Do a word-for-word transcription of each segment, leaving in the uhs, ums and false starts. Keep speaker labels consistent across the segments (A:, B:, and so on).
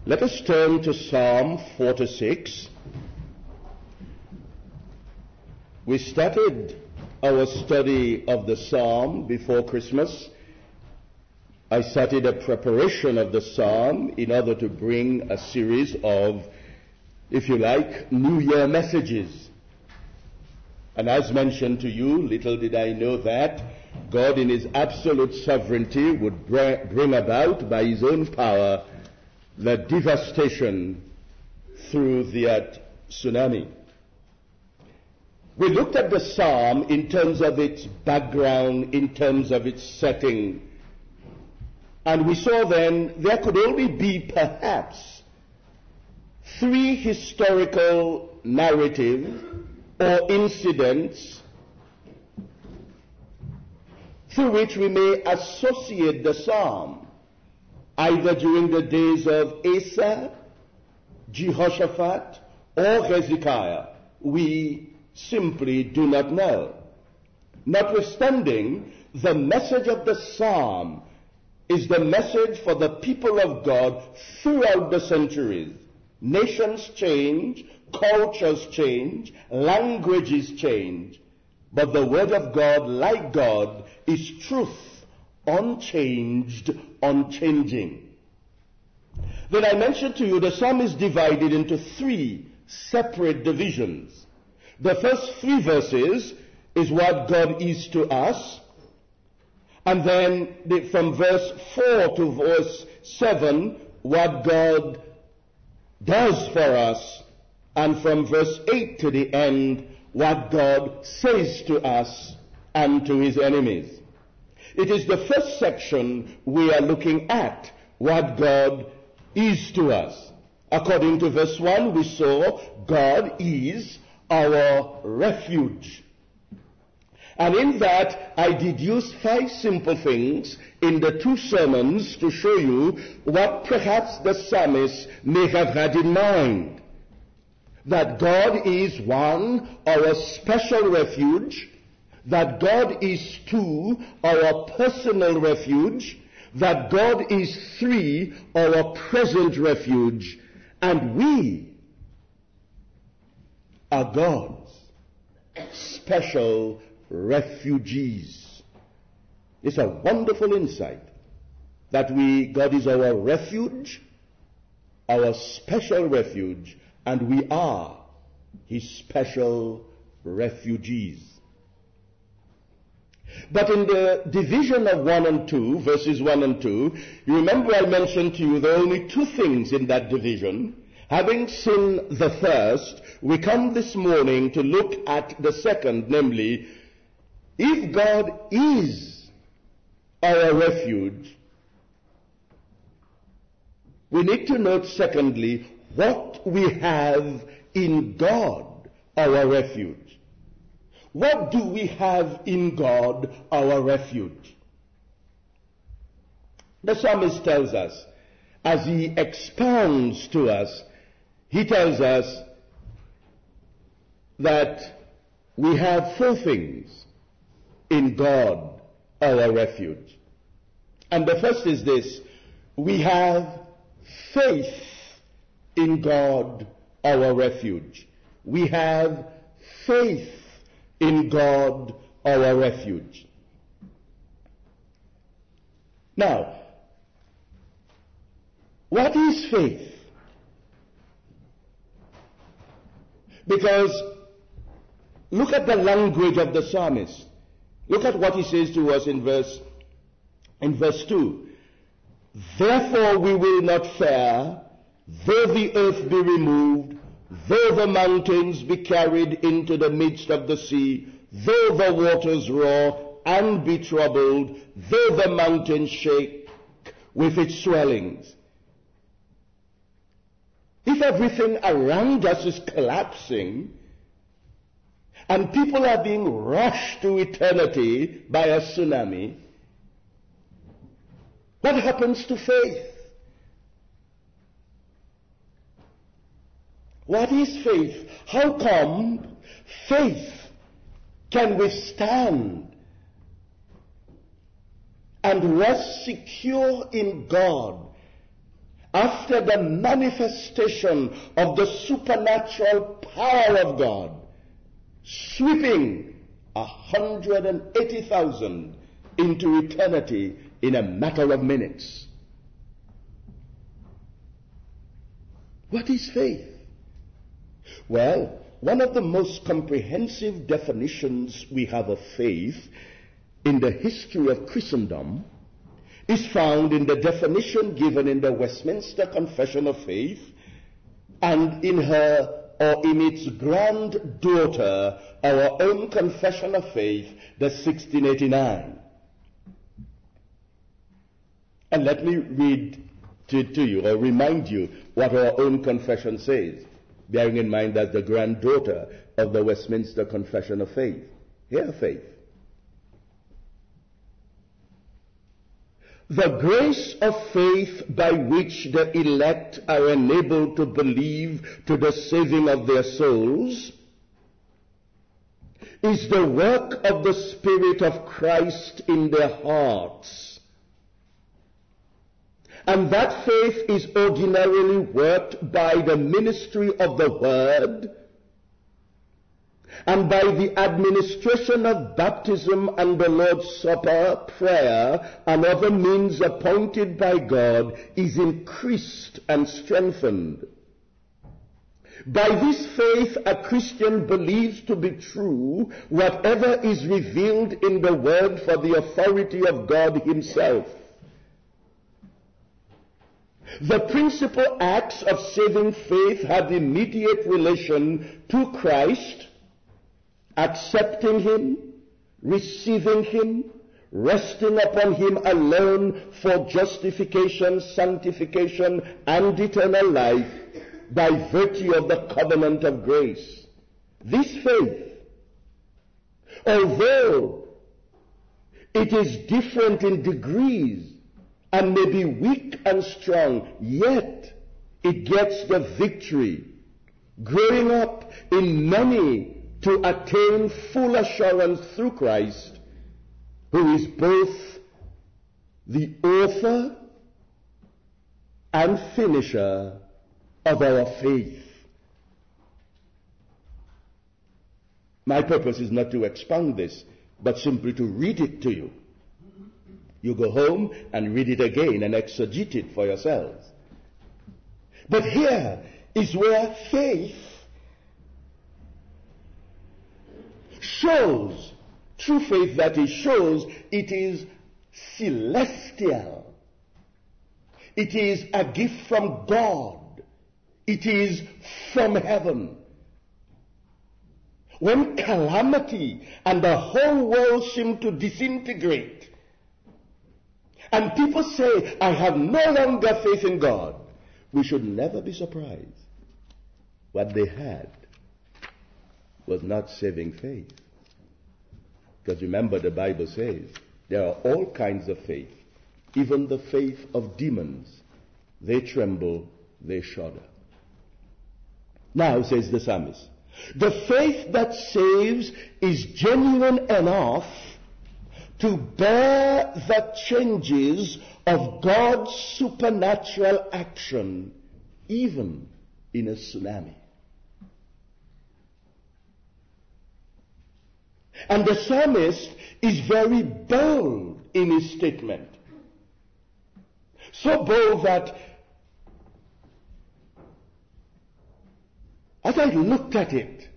A: Let us turn to Psalm forty-six. We started our study of the Psalm before Christmas. I started a preparation of the Psalm in order to bring a series of, if you like, New Year messages. And as mentioned to you, little did I know that God in His absolute sovereignty would bring about by His own power the devastation through the tsunami. We looked at the Psalm in terms of its background, in terms of its setting. And we saw then there could only be perhaps three historical narratives or incidents through which we may associate the Psalm, either during the days of Asa, Jehoshaphat, or Hezekiah. We simply do not know. Notwithstanding, the message of the Psalm is the message for the people of God throughout the centuries. Nations change, cultures change, languages change, but the Word of God, like God, is truth, unchanged, unchanging. Then I mentioned to you the Psalm is divided into three separate divisions. The first three verses is what God is to us, and then the, from verse four to verse seven, what God does for us, and from verse eight to the end, what God says to us and to His enemies. It is the first section we are looking at, what God is to us. According to verse one, we saw God is our refuge. And in that, I deduced five simple things in the two sermons to show you what perhaps the psalmist may have had in mind. That God is, one, our special refuge. That God is, two, our personal refuge. That God is, three, our present refuge. And we are God's special refugees. It's a wonderful insight that we, God is our refuge, our special refuge, and we are His special refugees. But in the division of one and two, verses one and two, you remember I mentioned to you there are only two things in that division. Having seen the first, we come this morning to look at the second, namely, if God is our refuge, we need to note secondly what we have in God, our refuge. What do we have in God, our refuge? The psalmist tells us, as he expounds to us, he tells us that we have four things in God, our refuge. And the first is this: we have faith in God, our refuge. We have faith in God, our refuge. Now, what is faith? Because look at the language of the psalmist. Look at what he says to us in verse in verse two. Therefore we will not fear, though the earth be removed, though the mountains be carried into the midst of the sea, though the waters roar and be troubled, though the mountains shake with its swellings. If everything around us is collapsing, and people are being rushed to eternity by a tsunami, what happens to faith? What is faith? How come faith can withstand and rest secure in God after the manifestation of the supernatural power of God, sweeping one hundred eighty thousand into eternity in a matter of minutes. What is faith? Well, one of the most comprehensive definitions we have of faith in the history of Christendom is found in the definition given in the Westminster Confession of Faith and in her or in its granddaughter, our own Confession of Faith, the sixteen eighty-nine. And let me read to, to you or remind you what our own confession says, bearing in mind that the granddaughter of the Westminster Confession of Faith. Hear faith. The grace of faith by which the elect are enabled to believe to the saving of their souls is the work of the Spirit of Christ in their hearts. And that faith is ordinarily worked by the ministry of the Word and by the administration of baptism and the Lord's Supper, prayer, and other means appointed by God, is increased and strengthened. By this faith, a Christian believes to be true whatever is revealed in the Word for the authority of God Himself. The principal acts of saving faith have immediate relation to Christ, accepting Him, receiving Him, resting upon Him alone for justification, sanctification, and eternal life by virtue of the covenant of grace. This faith, although it is different in degrees and may be weak and strong, yet it gets the victory, growing up in many to attain full assurance through Christ, who is both the author and finisher of our faith. My purpose is not to expound this, but simply to read it to you. You go home and read it again and exegete it for yourselves. But here is where faith shows, true faith that is, shows it is celestial. It is a gift from God. It is from heaven. When calamity and the whole world seem to disintegrate, and people say, I have no longer faith in God, we should never be surprised. What they had was not saving faith. Because remember, the Bible says there are all kinds of faith, even the faith of demons. They tremble, they shudder. Now, says the psalmist, the faith that saves is genuine enough to bear the changes of God's supernatural action, even in a tsunami. And the psalmist is very bold in his statement. So bold that as I looked at it,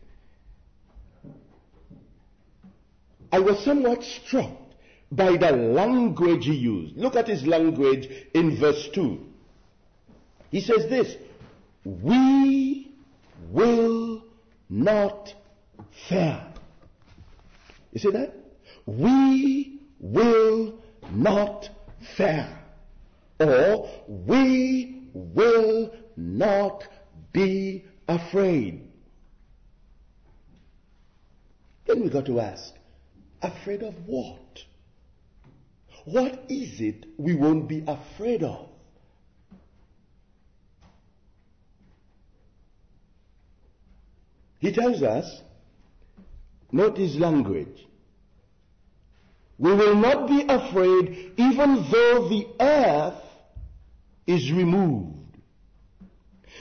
A: I was somewhat struck by the language he used. Look at his language in verse two. He says this, we will not fear. You see that? We will not fear. Or we will not be afraid. Then we got to ask, afraid of what? What is it we won't be afraid of? He tells us, note his language, we will not be afraid even though the earth is removed.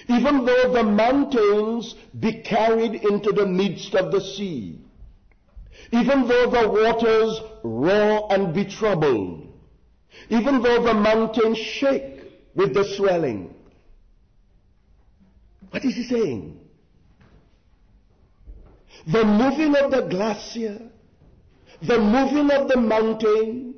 A: Even though the mountains be carried into the midst of the sea, even though the waters roar and be troubled, even though the mountains shake with the swelling. What is he saying? The moving of the glacier, the moving of the mountain,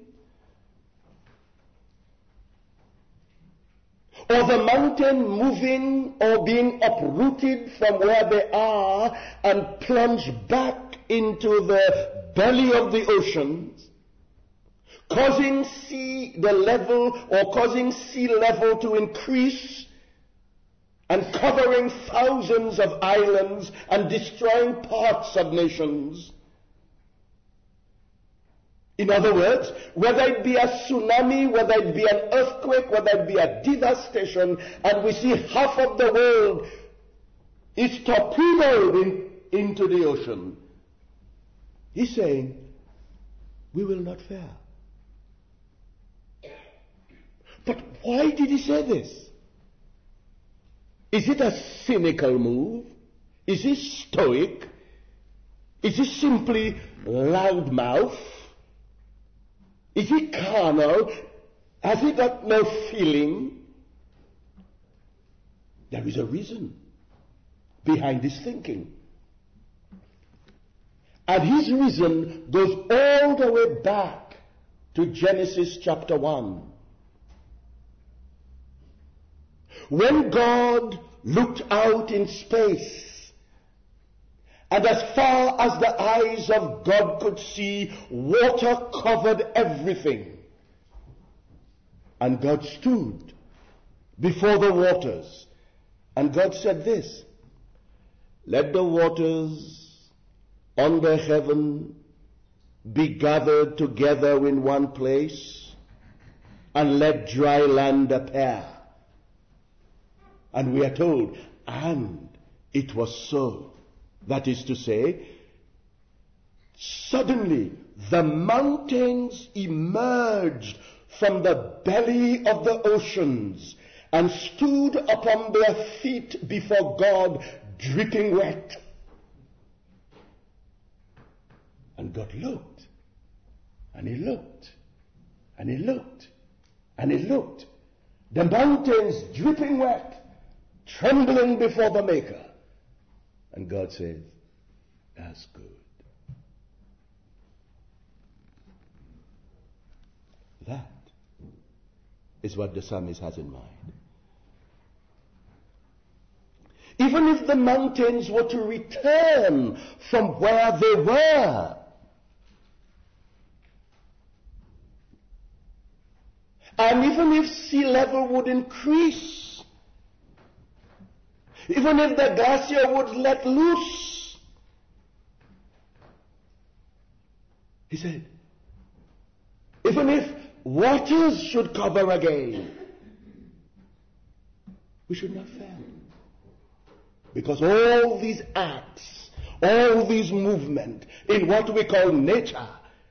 A: or the mountain moving or being uprooted from where they are and plunged back into the belly of the oceans, causing sea the level or causing sea level to increase and covering thousands of islands and destroying parts of nations. In other words, whether it be a tsunami, whether it be an earthquake, whether it be a devastation, and we see half of the world is torpedoed in, into the ocean, he's saying, we will not fare. But why did he say this? Is it a cynical move? Is he stoic? Is he simply loudmouth? Is he carnal? Has he got no feeling? There is a reason behind his thinking. And his reason goes all the way back to Genesis chapter one. When God looked out in space, and as far as the eyes of God could see, water covered everything. And God stood before the waters, and God said this, let the waters under heaven be gathered together in one place, and let dry land appear. And we are told, and it was so. That is to say, suddenly the mountains emerged from the belly of the oceans and stood upon their feet before God, dripping wet. And God looked, and he looked, and he looked, and he looked. The mountains dripping wet, trembling before the Maker. And God says, that's good. That is what the psalmist has in mind. Even if the mountains were to return from where they were, and even if sea level would increase, even if the glacier would let loose, he said, even if waters should cover again, we should not fail. Because all these acts, all these movement in what we call nature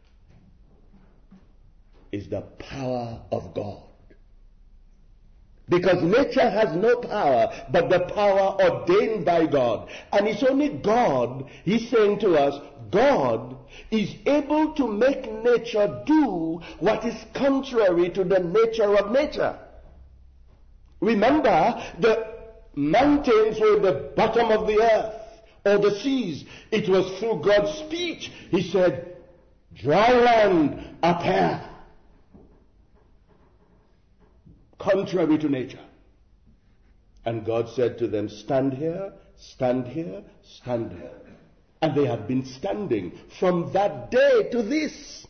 A: is the power of God. Because nature has no power but the power ordained by God. And it's only God, he's saying to us, God is able to make nature do what is contrary to the nature of nature. Remember, the mountains were the bottom of the earth, or the seas. It was through God's speech. He said, dry land appear. Contrary to nature. And God said to them, stand here, stand here, stand here. And they have been standing from that day to this.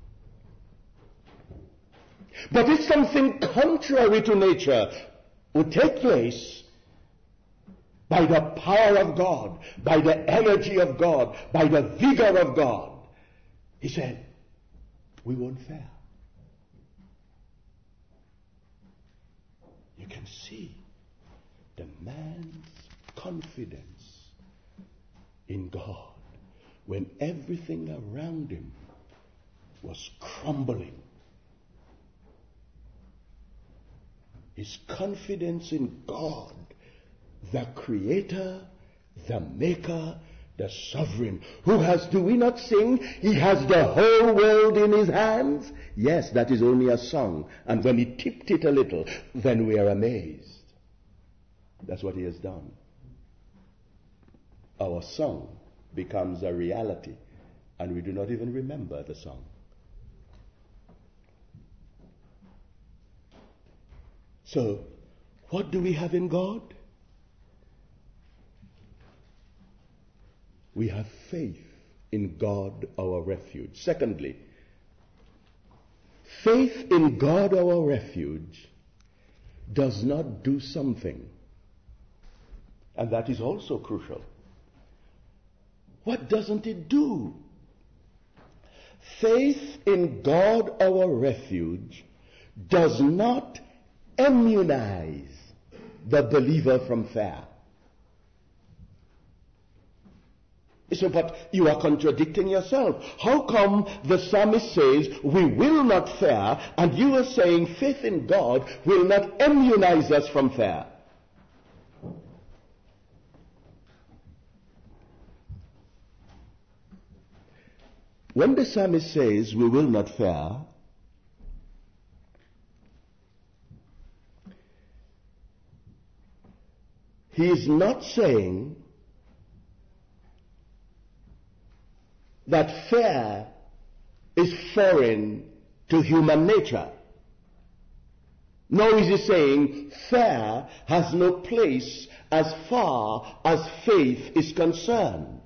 A: But if something contrary to nature would take place, by the power of God, by the energy of God, by the vigor of God, he said, we won't fare. You can see the man's confidence in God when everything around him was crumbling. His confidence in God the creator, the maker, the sovereign, who has, do we not sing, he has the whole world in his hands? Yes, that is only a song. And when he tipped it a little, then we are amazed. That's what he has done. Our song becomes a reality, and we do not even remember the song. So, what do we have in God? We have faith in God, our refuge. Secondly, faith in God, our refuge, does not do something. And that is also crucial. What doesn't it do? Faith in God, our refuge, does not immunize the believer from fear. So, but you are contradicting yourself. How come the psalmist says we will not fear, and you are saying faith in God will not immunize us from fear? When the psalmist says we will not fear, he is not saying that fear is foreign to human nature. Nor is he saying fear has no place as far as faith is concerned.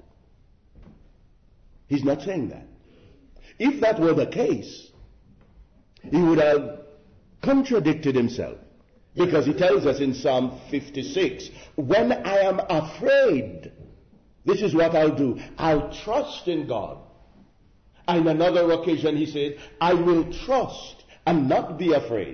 A: He's not saying that. If that were the case, he would have contradicted himself. Because he tells us in Psalm fifty-six, when I am afraid, this is what I'll do. I'll trust in God. On another occasion he said, I will trust and not be afraid.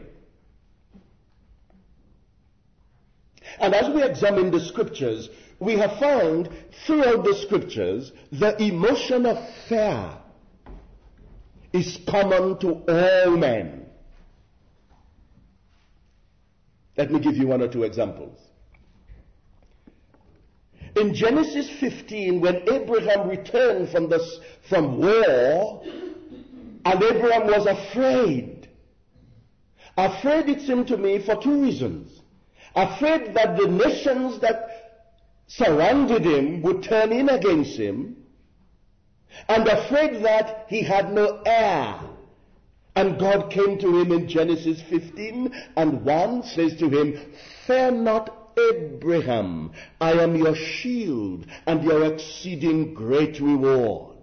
A: And as we examine the scriptures, we have found throughout the scriptures the emotion of fear is common to all men. Let me give you one or two examples. In Genesis fifteen, when Abraham returned from, the, from war, and Abraham was afraid. Afraid, it seemed to me, for two reasons. Afraid that the nations that surrounded him would turn in against him, and afraid that he had no heir. And God came to him in Genesis fifteen, and one says to him, fear not, Abraham, I am your shield and your exceeding great reward.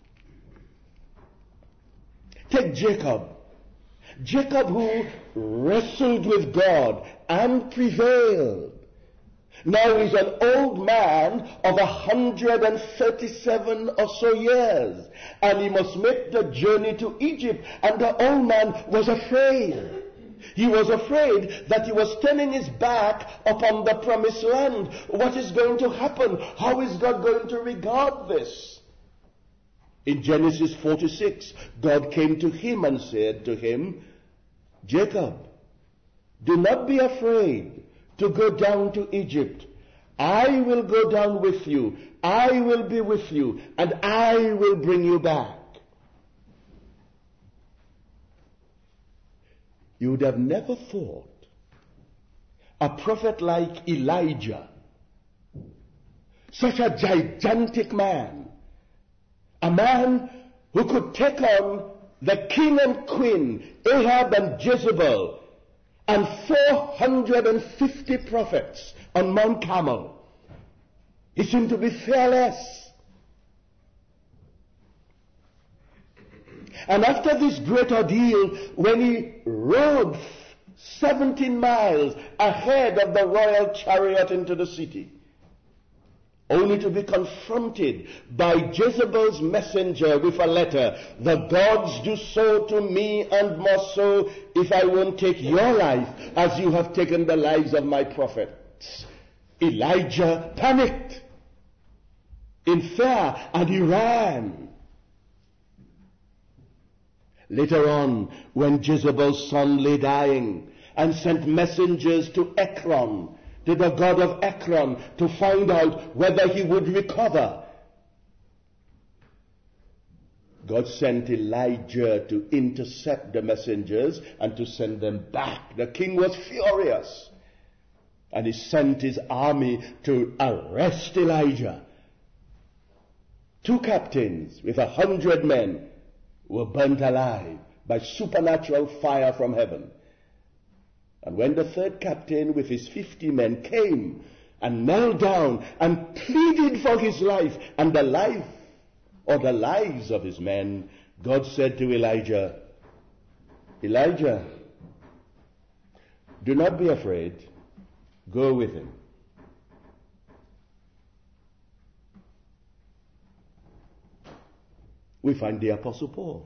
A: Take Jacob. Jacob, who wrestled with God and prevailed. Now he's an old man of a hundred and thirty-seven or so years, and he must make the journey to Egypt, and the old man was afraid. He was afraid that he was turning his back upon the promised land. What is going to happen? How is God going to regard this? In Genesis forty-six, God came to him and said to him, Jacob, do not be afraid to go down to Egypt. I will go down with you. I will be with you, and I will bring you back. You would have never thought a prophet like Elijah, such a gigantic man, a man who could take on the king and queen, Ahab and Jezebel, and four hundred fifty prophets on Mount Carmel. He seemed to be fearless. And after this great ordeal, when he rode seventeen miles ahead of the royal chariot into the city, only to be confronted by Jezebel's messenger with a letter, the gods do so to me and more so if I won't take your life as you have taken the lives of my prophets. Elijah panicked in fear and he ran. Later on, when Jezebel's son lay dying and sent messengers to Ekron to the god of Ekron to find out whether he would recover. God sent Elijah to intercept the messengers and to send them back. The king was furious, and he sent his army to arrest Elijah. Two captains with a hundred men were burnt alive by supernatural fire from heaven. And when the third captain with his fifty men came and knelt down and pleaded for his life and the life or the lives of his men, God said to Elijah, Elijah, do not be afraid. Go with him. We find the Apostle Paul.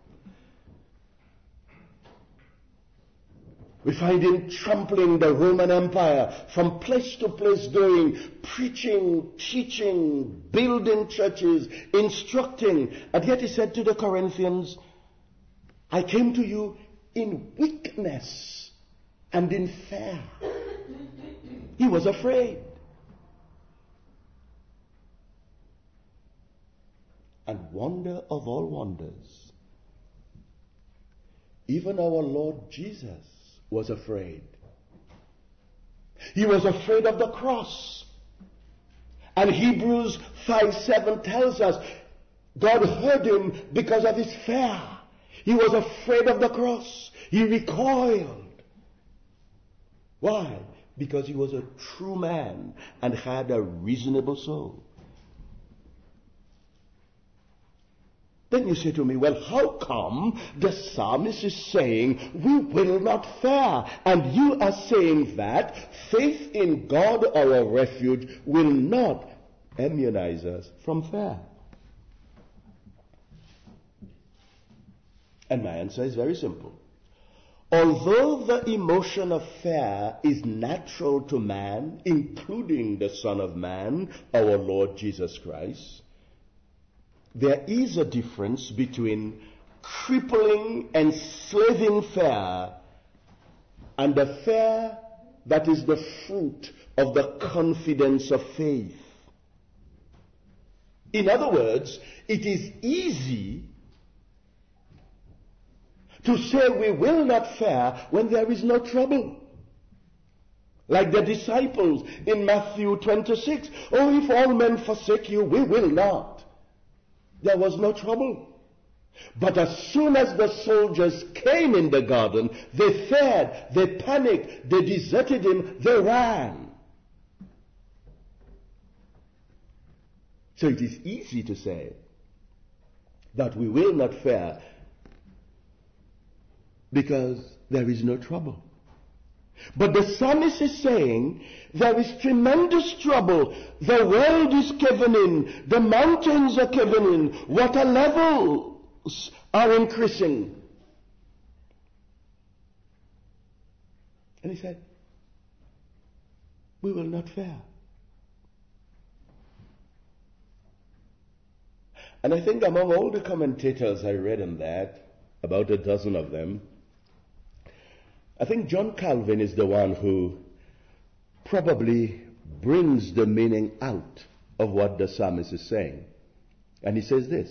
A: We find him trampling the Roman Empire from place to place, going, preaching, teaching, building churches, instructing. And yet he said to the Corinthians, I came to you in weakness and in fear. He was afraid. And wonder of all wonders, even our Lord Jesus was afraid. He was afraid of the cross. And Hebrews five seven tells us God heard him because of his fear. He was afraid of the cross. He recoiled. Why? Because he was a true man and had a reasonable soul. Then you say to me, well, how come the psalmist is saying we will not fear? And you are saying that faith in God, our refuge, will not immunize us from fear. And my answer is very simple. Although the emotion of fear is natural to man, including the Son of Man, our Lord Jesus Christ, there is a difference between crippling, enslaving fear and the fear that is the fruit of the confidence of faith. In other words, it is easy to say we will not fear when there is no trouble. Like the disciples in Matthew twenty-six. Oh, if all men forsake you, we will not. There was no trouble. But as soon as the soldiers came in the garden, they feared, they panicked, they deserted him, they ran. So it is easy to say that we will not fear because there is no trouble. But the psalmist is saying there is tremendous trouble. The world is caving in. The mountains are caving in. Water levels are increasing. And he said, we will not fear. And I think among all the commentators I read on that, about a dozen of them, I think John Calvin is the one who probably brings the meaning out of what the psalmist is saying. And he says this: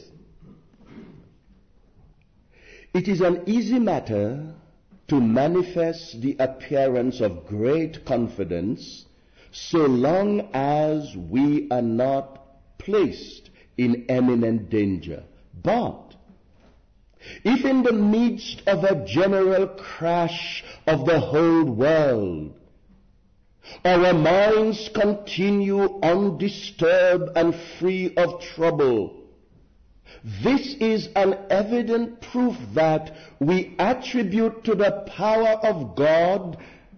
A: it is an easy matter to manifest the appearance of great confidence so long as we are not placed in imminent danger. But if in the midst of a general crash of the whole world, our minds continue undisturbed and free of trouble, this is an evident proof that we attribute to the power of God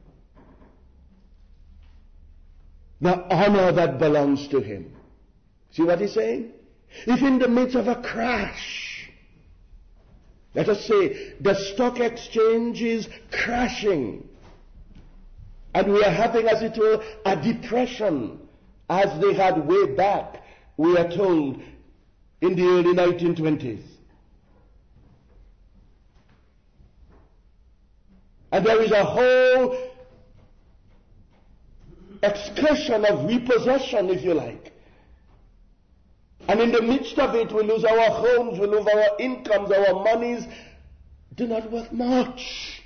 A: the honor that belongs to him. See what he's saying? If in the midst of a crash, let us say the stock exchange is crashing, and we are having, as it were, a depression, as they had way back, we are told, in the early nineteen twenties. And there is a whole excursion of repossession, if you like. And in the midst of it, we lose our homes, we lose our incomes, our monies do not worth much.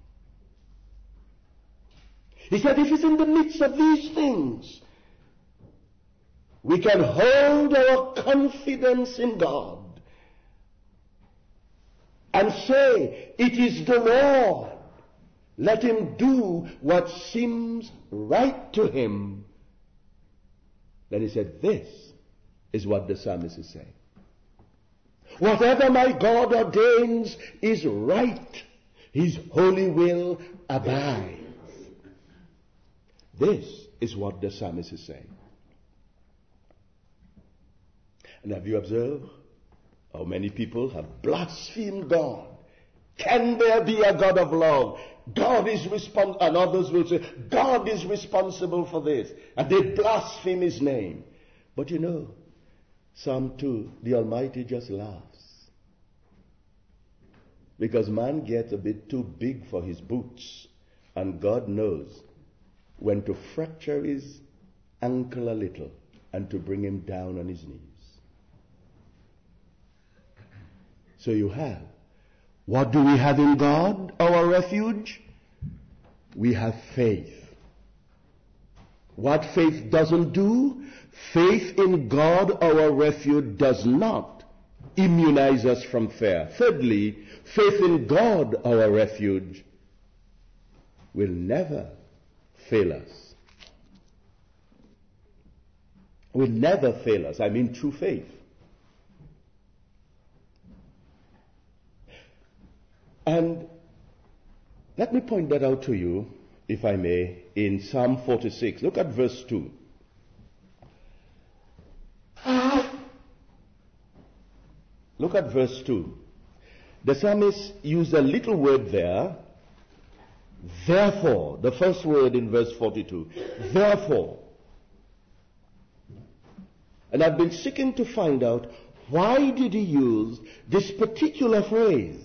A: He said, if it's in the midst of these things, we can hold our confidence in God and say, it is the Lord. Let him do what seems right to him. Then he said, this is what the psalmist is saying. Whatever my God ordains is right. His holy will abides. This is what the psalmist is saying. And have you observed how many people have blasphemed God? Can there be a God of love? God is responsible, and others will say, God is responsible for this. And they blaspheme his name. But you know, Psalm two, the Almighty just laughs. Because man gets a bit too big for his boots, and God knows when to fracture his ankle a little and to bring him down on his knees. So you have, what do we have in God, our refuge? We have faith. What faith doesn't do? Faith in God, our refuge, does not immunize us from fear. Thirdly, faith in God, our refuge, will never fail us. Will never fail us. I mean true faith. And let me point that out to you, if I may, in Psalm forty-six. Look at verse two. Look at verse two. The psalmist used a little word there. Therefore, the first word in verse forty-two. Therefore. And I've been seeking to find out, why did he use this particular phrase?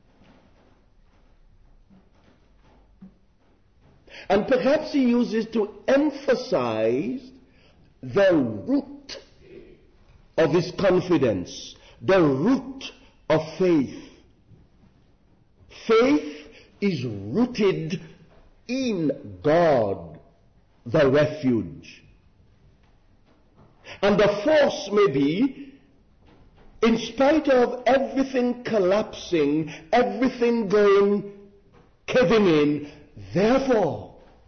A: And perhaps he uses to emphasize the root of his confidence, the root of faith. Faith is rooted in God, the refuge. And the force may be, in spite of everything collapsing, everything going caving in, therefore,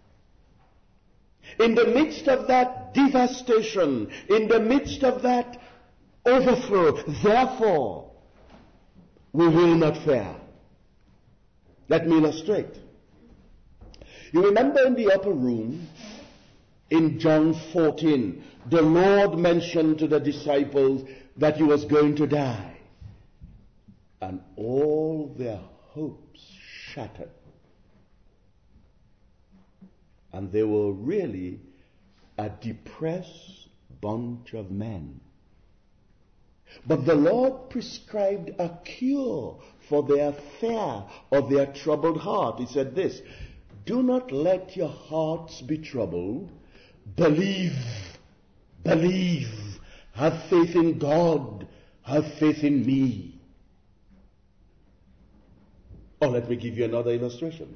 A: in the midst of that devastation, in the midst of that overthrow, therefore, we will not fear. Let me illustrate. You remember in the upper room, in John fourteen, the Lord mentioned to the disciples that he was going to die. And all their hopes shattered. And they were really a depressed bunch of men. But the Lord prescribed a cure for their fear of their troubled heart. He said this, do not let your hearts be troubled. Believe, believe, have faith in God, have faith in me. Or let me give you another illustration.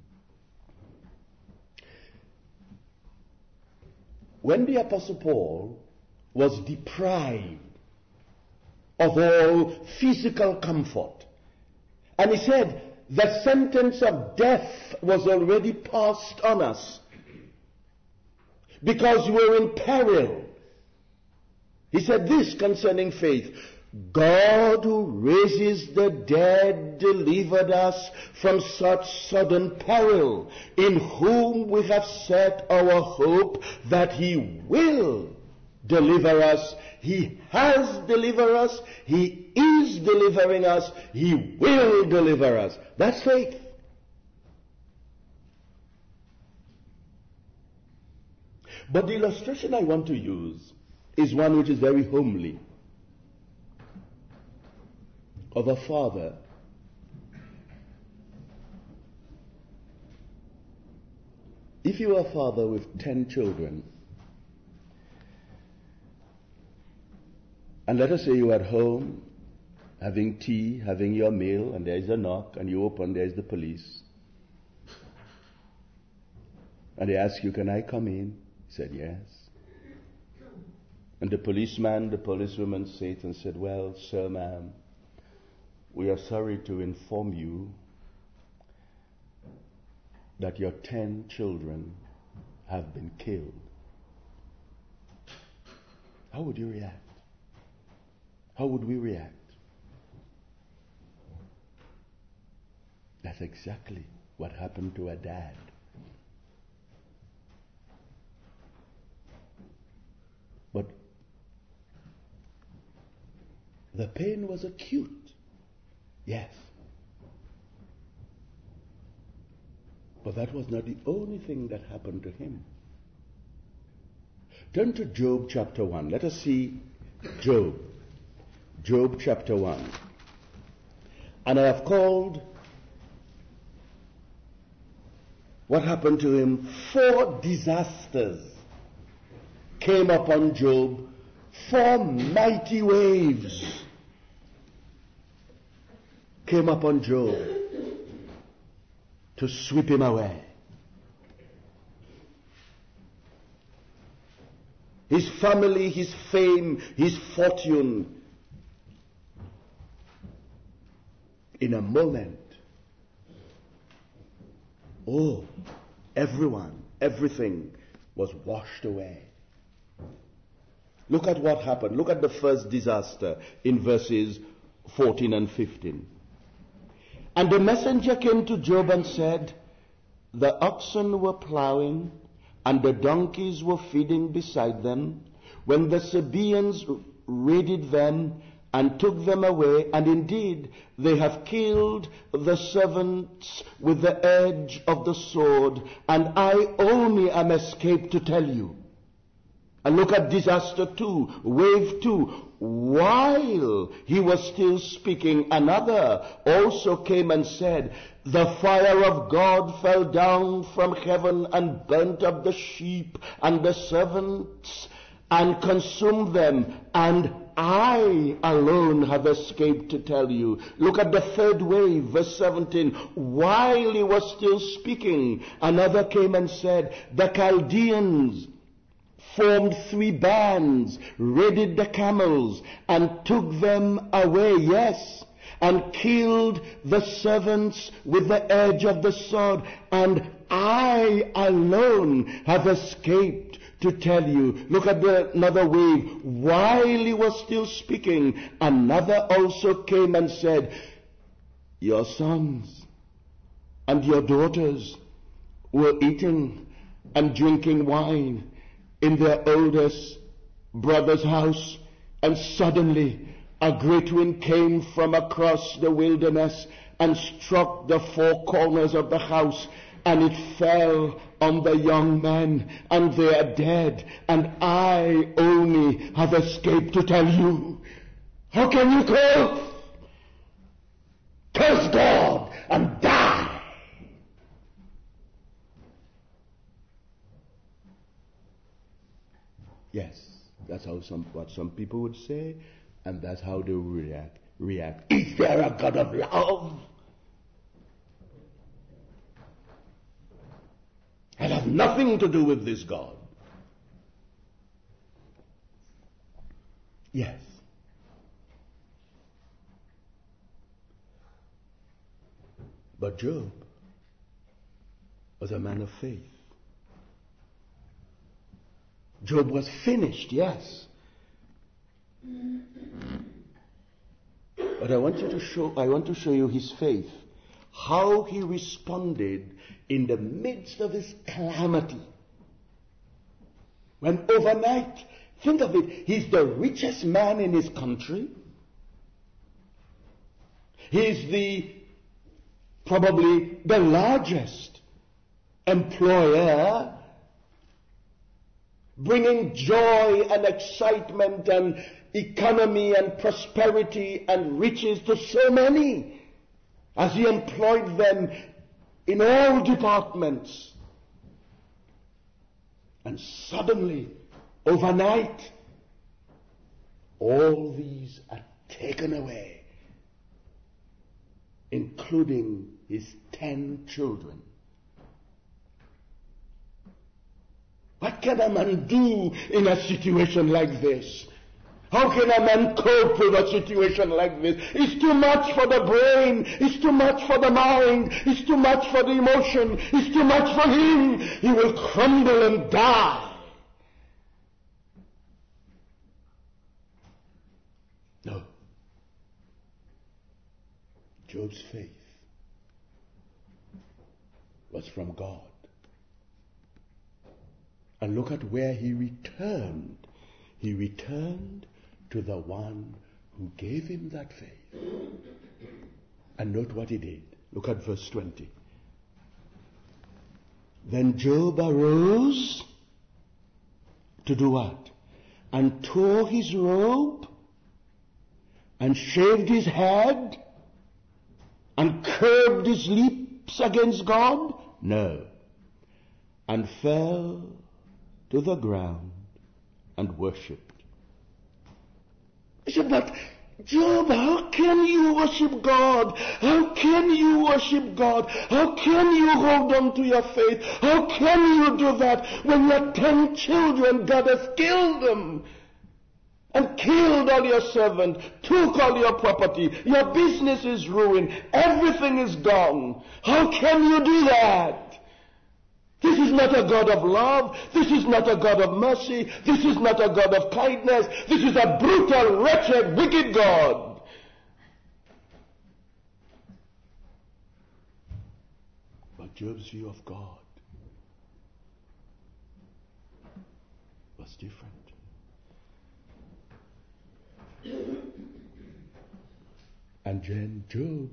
A: When the Apostle Paul was deprived of all physical comfort, and he said, the sentence of death was already passed on us because we were in peril. He said this concerning faith, God who raises the dead delivered us from such sudden peril, in whom we have set our hope that he will deliver us. He has delivered us. He is delivering us. He will deliver us. That's faith. But the illustration I want to use is one which is very homely, of a father if If you are a father with ten children, and let us say you're at home, having tea, having your meal, and there's a knock, and you open, there's the police. And they ask you, can I come in? You said, yes. And the policeman, the policewoman said and said, well, sir, ma'am, we are sorry to inform you that your ten children have been killed. How would you react? How would we react? That's exactly what happened to a dad. But the pain was acute. Yes. But that was not the only thing that happened to him. Turn to Job chapter one. Let us see Job. Job chapter one. And I have called what happened to him, four disasters came upon Job, four mighty waves came upon Job to sweep him away. His family, his fame, his fortune, in a moment, oh, everyone, everything was washed away. Look at what happened. Look at the first disaster in verses fourteen and fifteen. And the messenger came to Job and said, the oxen were plowing, and the donkeys were feeding beside them, when the Sabaeans raided them and took them away, and indeed they have killed the servants with the edge of the sword, and I only am escaped to tell you. And look at disaster two, wave two. While he was still speaking, another also came and said, the fire of God fell down from heaven and burnt up the sheep and the servants and consumed them, and I alone have escaped to tell you. Look at the third wave, verse seventeen. While he was still speaking, another came and said, the Chaldeans formed three bands, raided the camels, and took them away, yes, and killed the servants with the edge of the sword, and I alone have escaped to tell you. Look at the, another wave. While he was still speaking, another also came and said, your sons and your daughters were eating and drinking wine in their oldest brother's house, and suddenly a great wind came from across the wilderness and struck the four corners of the house, and it fell on the young men, and they are dead, and I only have escaped to tell you. How can you go? Curse God and die. Yes, that's how some what some people would say, and that's how they would react. React. Is there a God of love? I have nothing to do with this God. Yes. But Job was a man of faith. Job was finished, yes. But I want you to show I want to show you his faith. How he responded in the midst of his calamity. When overnight, think of it, he's the richest man in his country. He's the probably the largest employer, bringing joy and excitement and economy and prosperity and riches to so many, as he employed them in all departments. And suddenly, overnight, all these are taken away, including his ten children. What can a man do in a situation like this? How can a man cope with a situation like this? It's too much for the brain. It's too much for the mind. It's too much for the emotion. It's too much for him. He will crumble and die. No. Job's faith was from God. And look at where he returned. He returned to the one who gave him that faith. And note what he did. Look at verse twenty. Then Job arose to do what? And tore his robe and shaved his head and curbed his lips against God? No. And fell to the ground and worshipped. I said, but Job, how can you worship God? How can you worship God? How can you hold on to your faith? How can you do that when your ten children, God has killed them? And killed all your servants, took all your property, your business is ruined, everything is gone. How can you do that? This is not a God of love. This is not a God of mercy. This is not a God of kindness. This is a brutal, wretched, wicked God. But Job's view of God was different. And then Job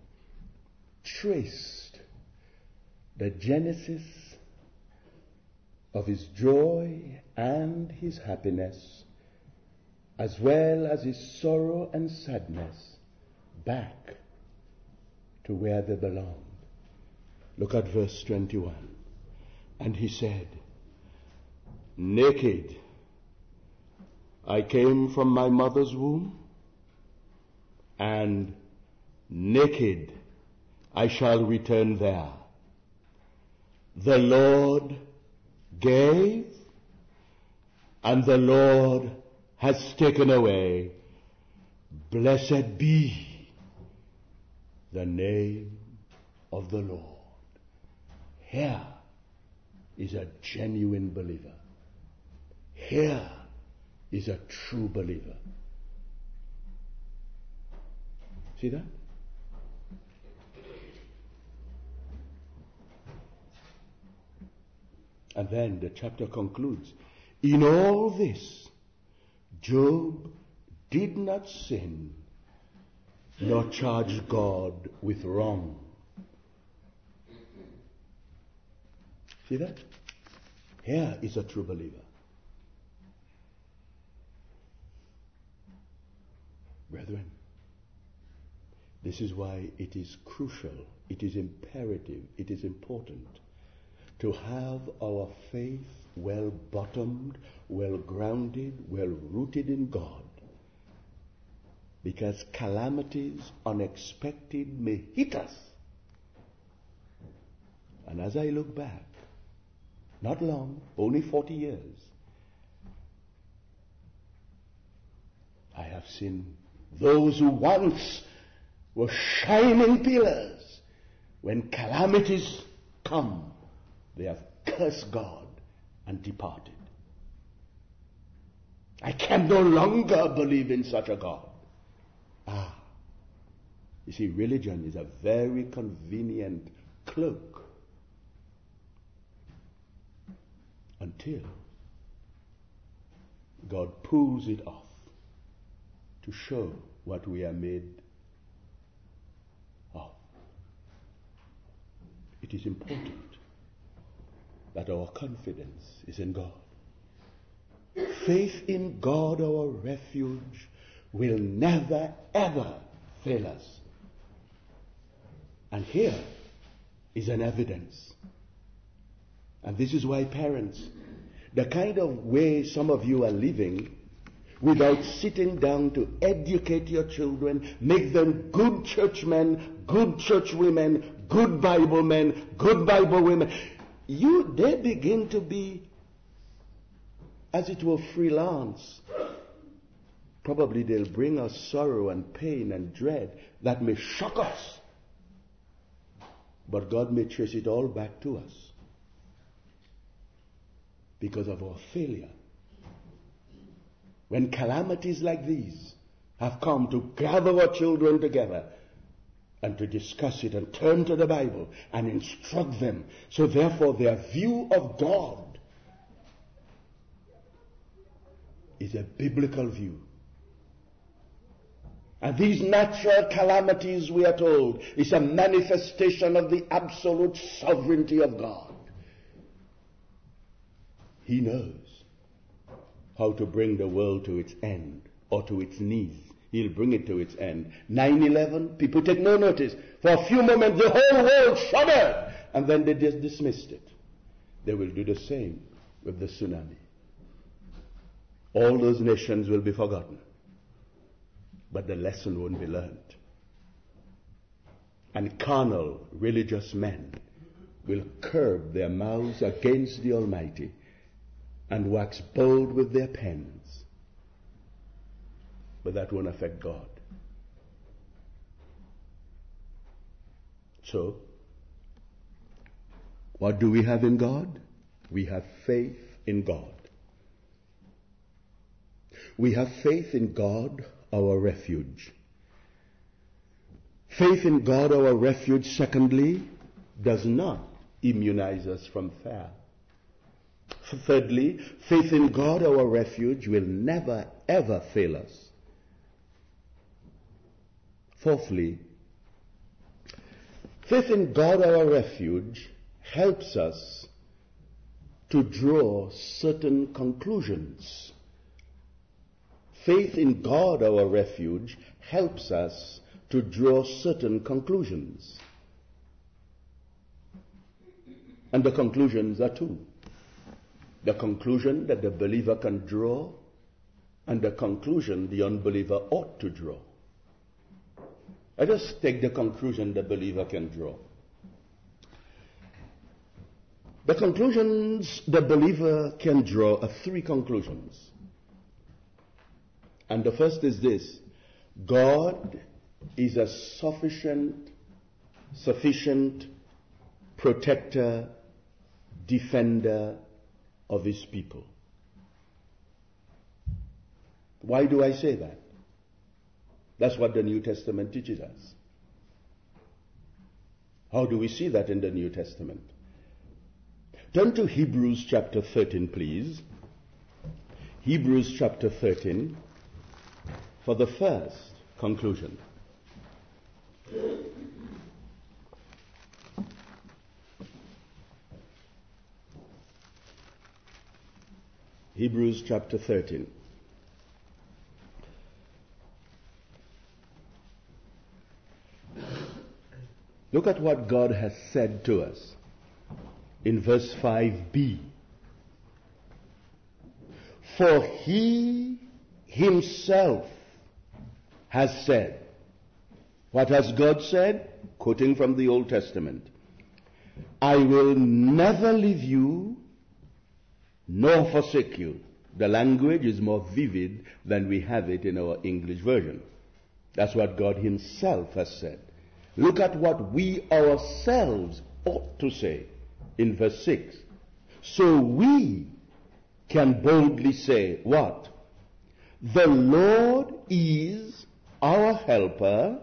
A: traced the genesis of his joy and his happiness, as well as his sorrow and sadness, back to where they belonged. Look at verse twenty-one. And he said, naked I came from my mother's womb, and naked I shall return there. The Lord gave, and the Lord has taken away. Blessed be the name of the Lord. Here is a genuine believer. Here is a true believer. See that? And then the chapter concludes. In all this, Job did not sin, nor charge God with wrong. See that? Here is a true believer. Brethren, this is why it is crucial, it is imperative, it is important to have our faith well bottomed, well grounded, well rooted in God. Because calamities unexpected may hit us. And as I look back, not long, only forty years, I have seen those who once were shining pillars, when calamities come, they have cursed God and departed. I can no longer believe in such a God. Ah, you see, religion is a very convenient cloak until God pulls it off to show what we are made of. It is important that our confidence is in God. Faith in God, our refuge, will never ever fail us. And here is an evidence. And this is why, parents, the kind of way some of you are living without sitting down to educate your children, make them good churchmen, good church women, good Bible men, good Bible women, you, they begin to be, as it were, freelance. Probably they'll bring us sorrow and pain and dread that may shock us. But God may trace it all back to us because of our failure. When calamities like these have come to gather our children together and to discuss it and turn to the Bible and instruct them, so therefore their view of God is a biblical view. And these natural calamities, we are told, is a manifestation of the absolute sovereignty of God. He knows how to bring the world to its end or to its knees. He'll bring it to its end. nine eleven, people take no notice. For a few moments, the whole world shuddered, and then they just dismissed it. They will do the same with the tsunami. All those nations will be forgotten, but the lesson won't be learned. And carnal, religious men will curb their mouths against the Almighty and wax bold with their pens. But that won't affect God. So, what do we have in God? We have faith in God. We have faith in God, our refuge. Faith in God, our refuge, secondly, does not immunize us from fear. Thirdly, faith in God, our refuge, will never, ever fail us. Fourthly, faith in God, our refuge, helps us to draw certain conclusions. Faith in God, our refuge, helps us to draw certain conclusions. And the conclusions are two. The conclusion that the believer can draw, and the conclusion the unbeliever ought to draw. I just take the conclusion the believer can draw. The conclusions the believer can draw are three conclusions. And the first is this: God is a sufficient, sufficient protector, defender of his people. Why do I say that? That's what the New Testament teaches us. How do we see that in the New Testament? Turn to Hebrews chapter thirteen, please. Hebrews chapter thirteen for the first conclusion. Hebrews chapter thirteen. Look at what God has said to us in verse five b. For he himself has said. What has God said? Quoting from the Old Testament. I will never leave you nor forsake you. The language is more vivid than we have it in our English version. That's what God himself has said. Look at what we ourselves ought to say in verse six. So we can boldly say, what? The Lord is our helper.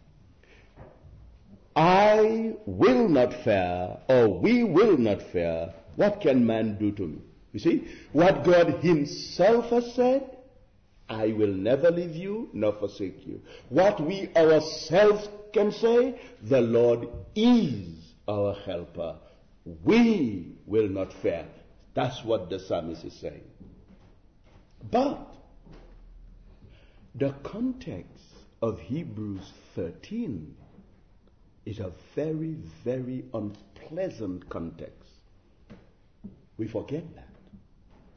A: I will not fear, or we will not fear. What can man do to me? You see, what God himself has said, I will never leave you nor forsake you. What we ourselves can say, the Lord is our helper. We will not fear. That's what the psalmist is saying. But the context of Hebrews thirteen is a very, very unpleasant context. We forget that.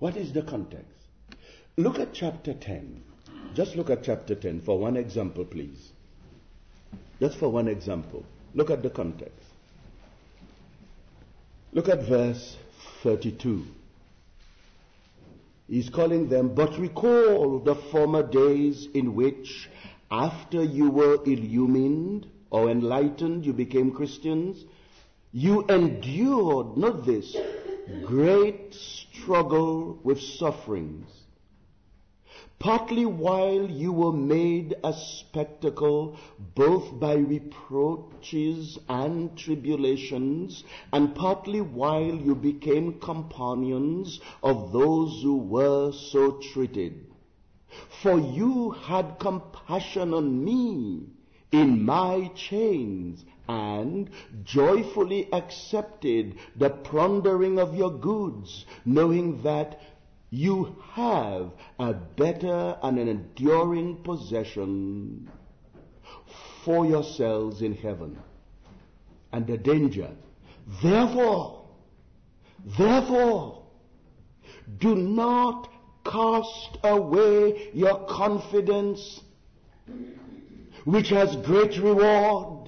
A: What is the context? Look at chapter ten. Just look at chapter ten for one example, please. Just for one example. Look at the context. Look at verse thirty-two. He's calling them, but recall the former days in which, after you were illumined or enlightened, you became Christians, you endured, not this, great struggle with sufferings, partly while you were made a spectacle both by reproaches and tribulations, and partly while you became companions of those who were so treated. For you had compassion on me in my chains, and joyfully accepted the plundering of your goods, knowing that you have a better and an enduring possession for yourselves in heaven. And the danger, therefore, therefore, do not cast away your confidence, which has great reward.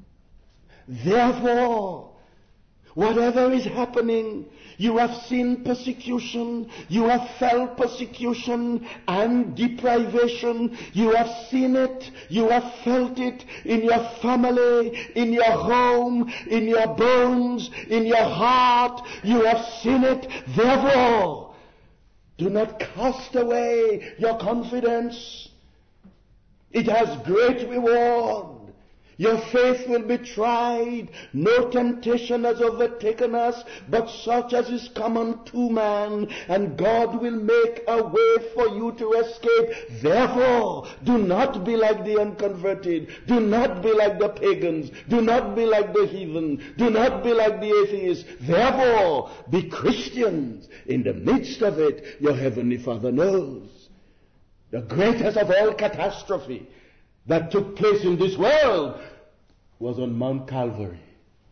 A: Therefore, whatever is happening, you have seen persecution, you have felt persecution and deprivation, you have seen it, you have felt it in your family, in your home, in your bones, in your heart, you have seen it. Therefore, do not cast away your confidence. It has great reward. Your faith will be tried. No temptation has overtaken us, but such as is common to man, and God will make a way for you to escape. Therefore, do not be like the unconverted. Do not be like the pagans. Do not be like the heathen. Do not be like the atheists. Therefore, be Christians. In the midst of it, your heavenly Father knows. The greatest of all catastrophe that took place in this world was on Mount Calvary.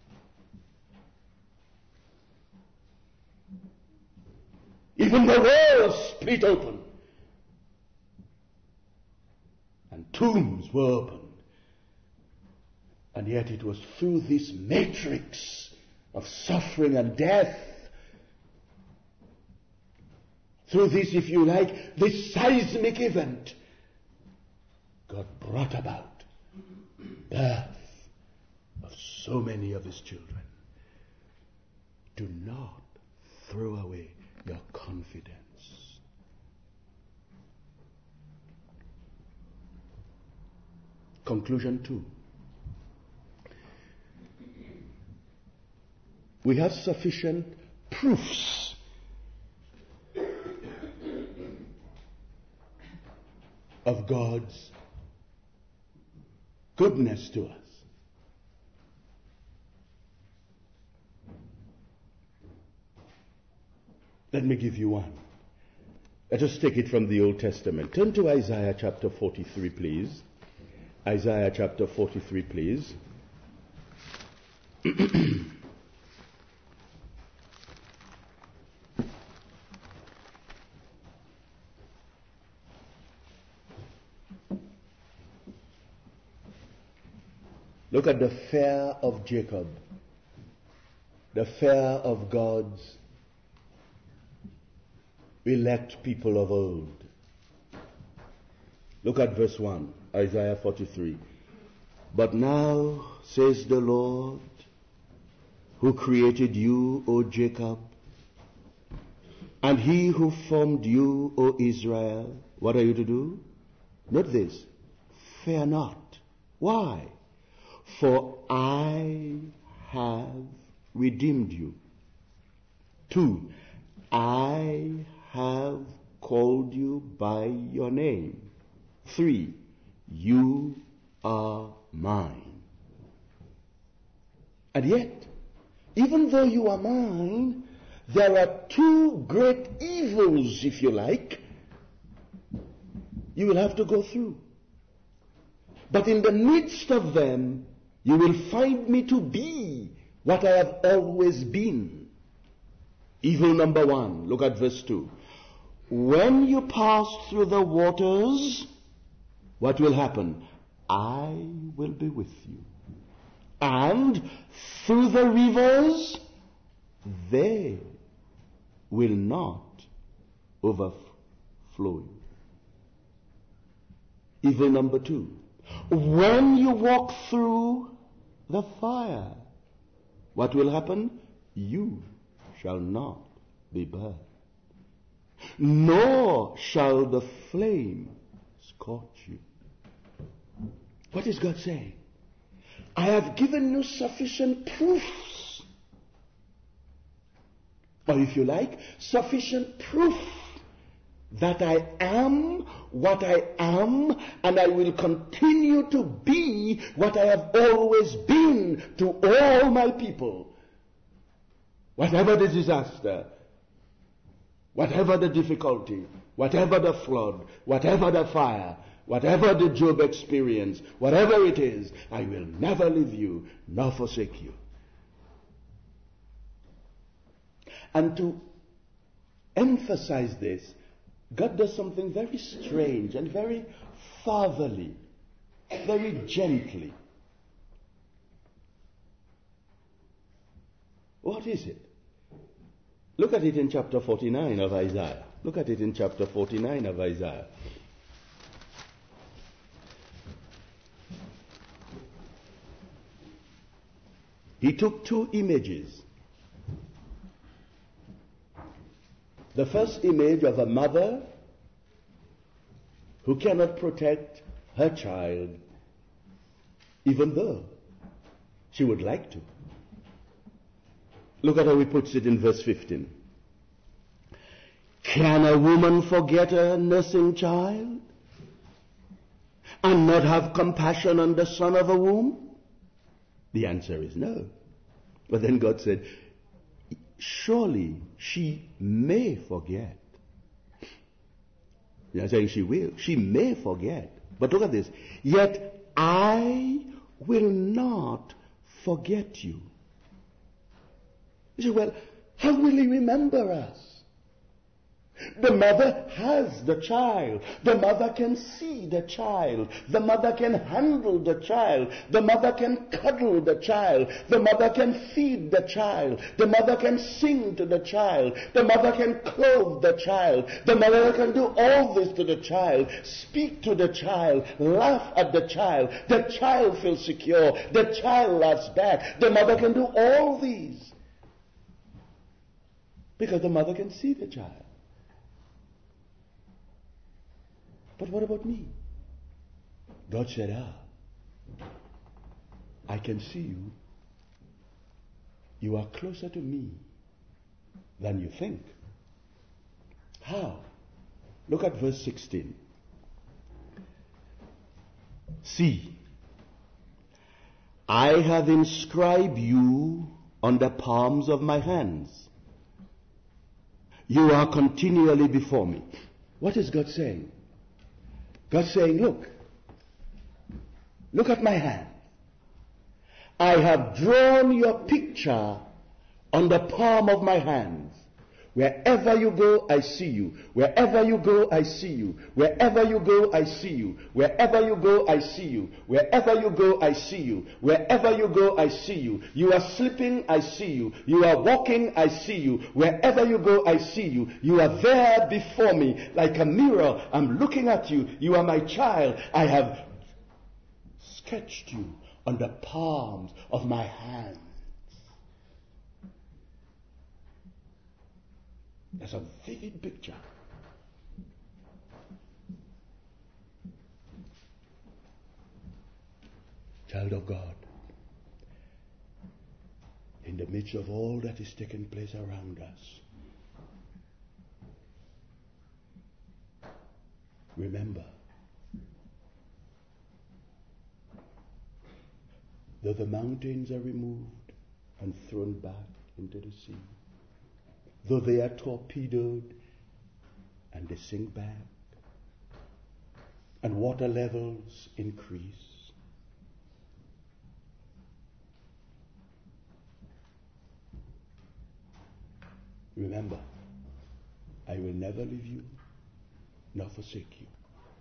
A: Even the world split open, and tombs were opened. And yet it was through this matrix of suffering and death, through this, if you like, this seismic event, God brought about birth of so many of his children. Do not throw away your confidence. Conclusion two. We have sufficient proofs of God's goodness to us. Let me give you one. Let us take it from the Old Testament. Turn to Isaiah chapter forty-three, please. Isaiah chapter forty-three, please. Look at the fear of Jacob, the fear of God's elect people of old. Look at verse one, Isaiah forty-three. But now, says the Lord, who created you, O Jacob, and he who formed you, O Israel, what are you to do? Note this, fear not. Why? For I have redeemed you. Two, I have called you by your name. Three, you are mine. And yet, even though you are mine, there are two great evils, if you like, you will have to go through. But in the midst of them, you will find me to be what I have always been. Evil number one, look at verse two. when you pass through the waters, what will happen? I will be with you. And through the rivers, they will not overflow you. Evil number two. When you walk through the fire, what will happen? You shall not be burned, nor shall the flame scorch you. What is God saying? I have given you sufficient proofs, or if you like, sufficient proof that I am what I am, and I will continue to be what I have always been to all my people. Whatever the disaster, whatever the difficulty, whatever the flood, whatever the fire, whatever the Job experience, whatever it is, I will never leave you nor forsake you. And to emphasize this, God does something very strange and very fatherly, very gently. What is it? Look at it in chapter forty-nine of Isaiah. Look at it in chapter forty-nine of Isaiah. He took two images. The first image of a mother who cannot protect her child, even though she would like to. Look at how he puts it in verse fifteen. Can a woman forget a nursing child and not have compassion on the son of a womb? The answer is no. But then God said, surely she may forget. You're not saying she will. She may forget. But look at this. Yet I will not forget you. You say, well, how will he remember us? The mother has the child. The mother can see the child. The mother can handle the child. The mother can cuddle the child. The mother can feed the child. The mother can sing to the child. The mother can clothe the child. The mother can do all this to the child. Speak to the child. Laugh at the child. The child feels secure. The child laughs back. The mother can do all these because the mother can see the child. But what about me? God said, ah, I can see you. You are closer to me than you think. How? Look at verse sixteen. See, I have inscribed you on the palms of my hands. You are continually before me. What is God saying? God's saying, look, look at my hand. I have drawn your picture on the palm of my hands. Wherever you go, I see you. Wherever you go, I see you. Wherever you go, I see you. Wherever you go, I see you. Wherever you go, I see you. Wherever you go, I see you. You are sleeping, I see you. You are walking, I see you. Wherever you go, I see you. You are there before me like a mirror. I'm looking at you. You are my child. I have sketched you on the palms of my hands. That's a vivid picture. Child of God, in the midst of all that is taking place around us, remember, though the mountains are removed and thrown back into the sea, though they are torpedoed and they sink back, and water levels increase, remember, I will never leave you nor forsake you.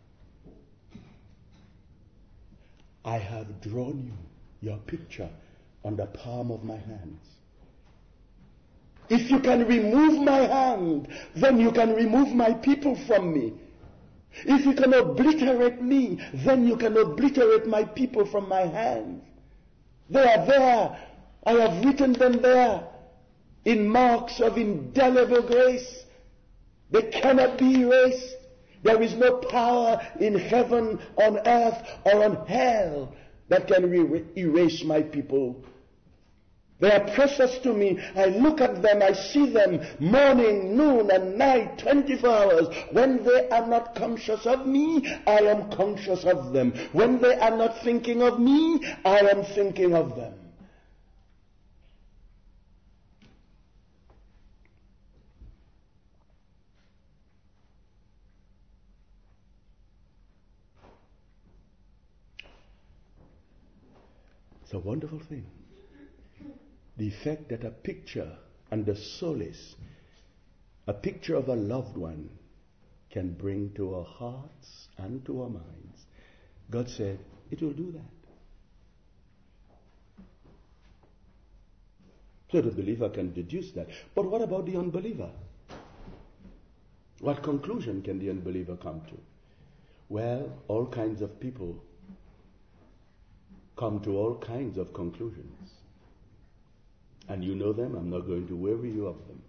A: I have drawn you, your picture, on the palm of my hands. If you can remove my hand, then you can remove my people from me. If you can obliterate me, then you can obliterate my people from my hands. They are there. I have written them there in marks of indelible grace. They cannot be erased. There is no power in heaven, on earth, or on hell that can re- erase my people. They are precious to me. I look at them, I see them morning, noon, and night, twenty-four hours. When they are not conscious of me, I am conscious of them. When they are not thinking of me, I am thinking of them. It's a wonderful thing. The effect that a picture and the solace, a picture of a loved one, can bring to our hearts and to our minds. God said, it will do that. So the believer can deduce that. But what about the unbeliever? What conclusion can the unbeliever come to? Well, all kinds of people come to all kinds of conclusions. And you know them. I'm not going to weary you of them.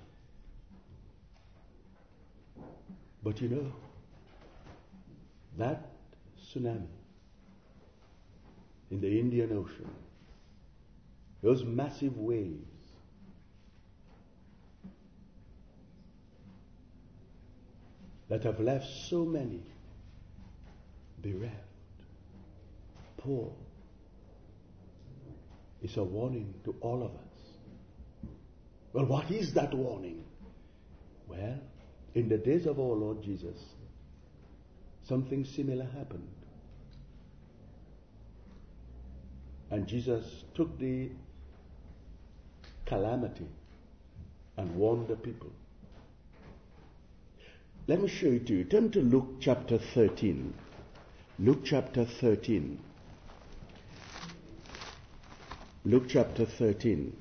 A: But you know, that tsunami in the Indian Ocean, those massive waves, that have left so many bereft, poor, is a warning to all of us. Well, what is that warning? Well, in the days of our Lord Jesus, something similar happened. And Jesus took the calamity and warned the people. Let me show it to you. Turn to Luke chapter thirteen. Luke chapter thirteen. Luke chapter thirteen.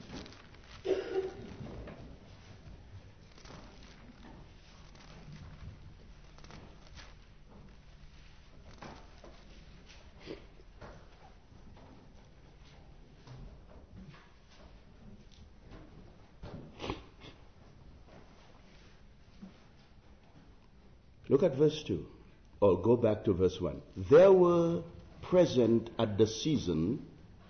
A: Look at verse two, or go back to verse one. There were present at the season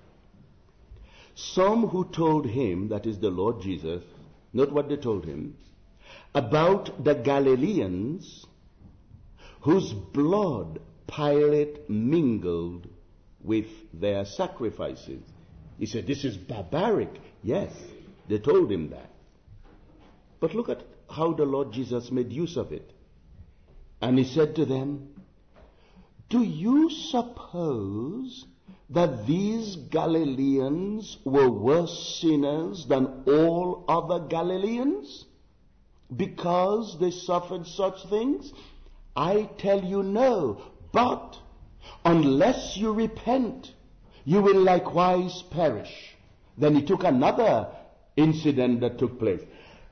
A: some who told him, that is the Lord Jesus, note what they told him, about the Galileans whose blood Pilate mingled with their sacrifices. He said, this is barbaric. Yes, they told him that. But look at how the Lord Jesus made use of it. And he said to them, do you suppose that these Galileans were worse sinners than all other Galileans because they suffered such things? I tell you no, but unless you repent, you will likewise perish. Then he took another incident that took place.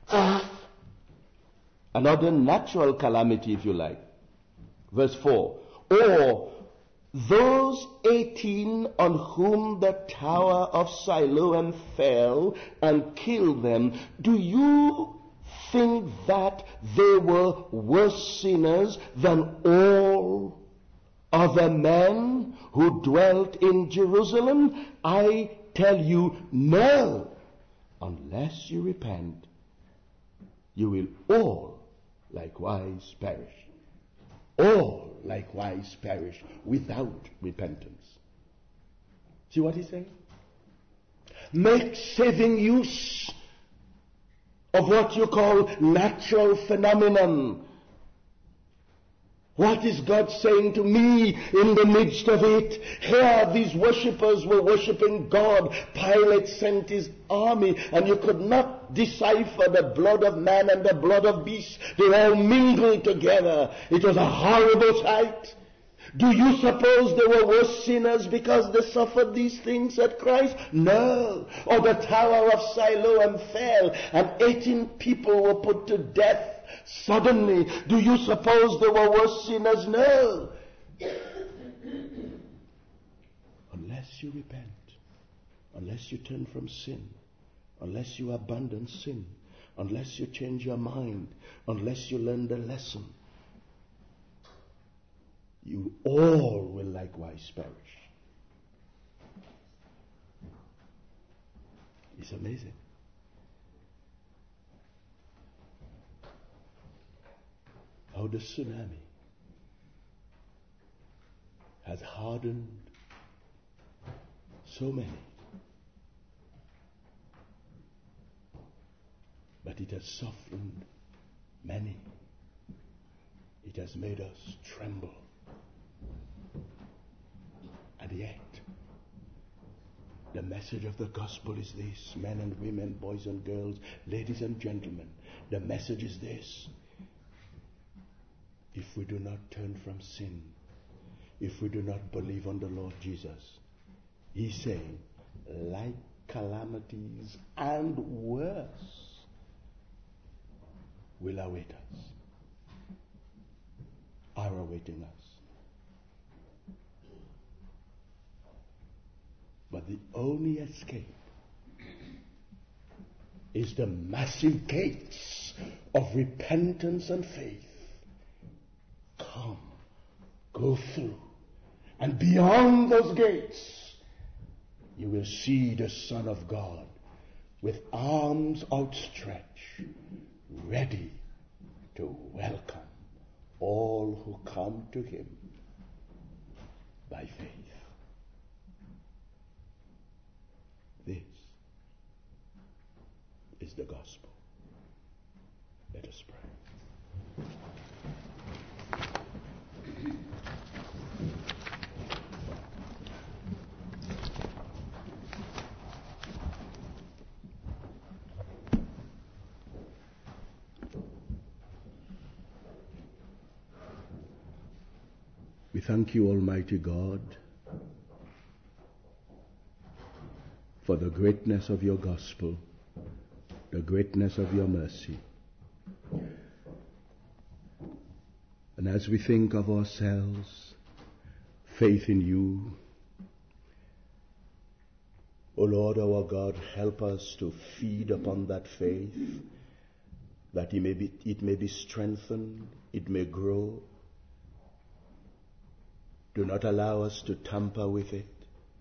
A: Another natural calamity, if you like. Verse four. Or those eighteen on whom the tower of Siloam fell and killed them, do you think that they were worse sinners than all other men who dwelt in Jerusalem? I tell you, no. Unless you repent, you will all likewise perish. All likewise perish without repentance. See what he's saying? Make saving use of what you call natural phenomenon. What is God saying to me in the midst of it? Here these worshippers were worshipping God. Pilate sent his army, and you could not cannot decipher the blood of man and the blood of beast. They all mingled together. It was a horrible sight. Do you suppose they were worse sinners because they suffered these things at Christ? No. Or the Tower of Siloam fell and eighteen people were put to death suddenly. Do you suppose they were worse sinners? No. Unless you repent, unless you turn from sin, unless you abandon sin, unless you change your mind, unless you learn the lesson, you all will likewise perish. It's amazing. How the tsunami has hardened so many, but it has softened many. It has made us tremble. And yet, the message of the gospel is this, men and women, boys and girls, ladies and gentlemen. The message is this: if we do not turn from sin, if we do not believe on the Lord Jesus, He's saying, like calamities and worse will await us, are awaiting us. But the only escape is the massive gates of repentance and faith. Come, go through, and beyond those gates, you will see the Son of God with arms outstretched, ready to welcome all who come to Him by faith. This is the gospel. Let us pray. We thank you, Almighty God, for the greatness of your gospel, the greatness of your mercy. And as we think of ourselves, faith in you, O Lord our God, help us to feed upon that faith, that it may be, it may be strengthened, it may grow. Do not allow us to tamper with it.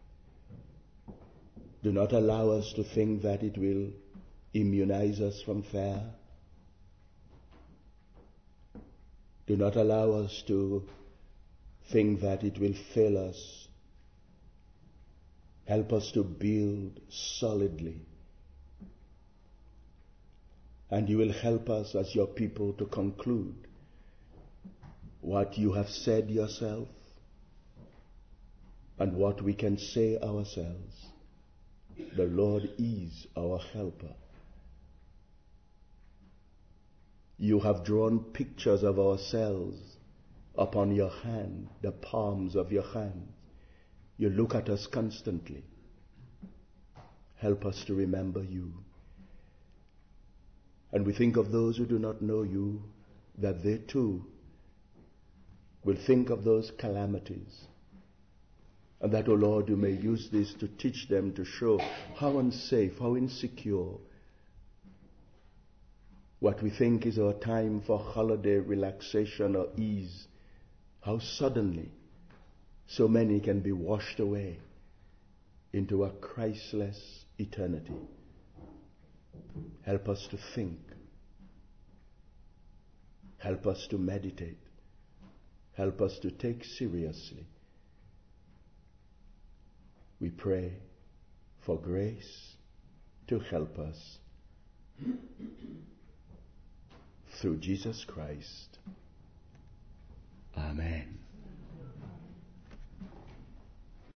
A: Do not allow us to think that it will immunize us from fear. Do not allow us to think that it will fail us. Help us to build solidly. And you will help us as your people to conclude what you have said yourself and what we can say ourselves. The Lord is our helper. You have drawn pictures of ourselves upon your hand, the palms of your hand. You look at us constantly. Help us to remember you. And we think of those who do not know you, that they too will think of those calamities. And that, O Lord, you may use this to teach them, to show how unsafe, how insecure what we think is our time for holiday, relaxation, or ease, how suddenly so many can be washed away into a Christless eternity. Help us to think. Help us to meditate. Help us to take seriously. We pray for grace to help us through Jesus Christ. Amen.